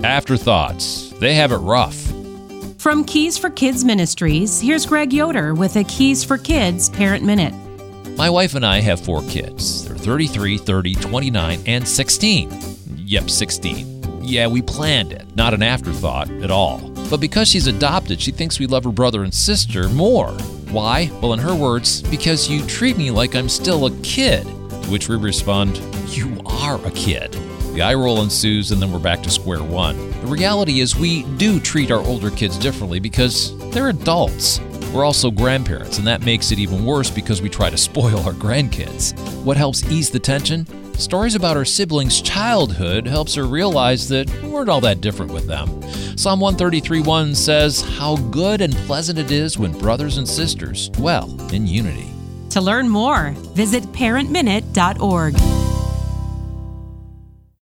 Afterthoughts. They have it rough. From Keys for Kids Ministries, here's Greg Yoder with a Keys for Kids Parent Minute. My wife and I have 4 kids. They're 33, 30, 29, and 16. Yep, 16. Yeah, we planned it. Not an afterthought at all. But because she's adopted, she thinks we love her brother and sister more. Why? Well, in her words, because you treat me like I'm still a kid. To which we respond, you are a kid. The eye roll ensues, and then we're back to square one. The reality is we do treat our older kids differently because they're adults. We're also grandparents, and that makes it even worse because we try to spoil our grandkids. What helps ease the tension? Stories about our siblings' childhood helps her realize that we weren't all that different with them. Psalm 133:1 says, how good and pleasant it is when brothers and sisters dwell in unity. To learn more, visit parentminute.org.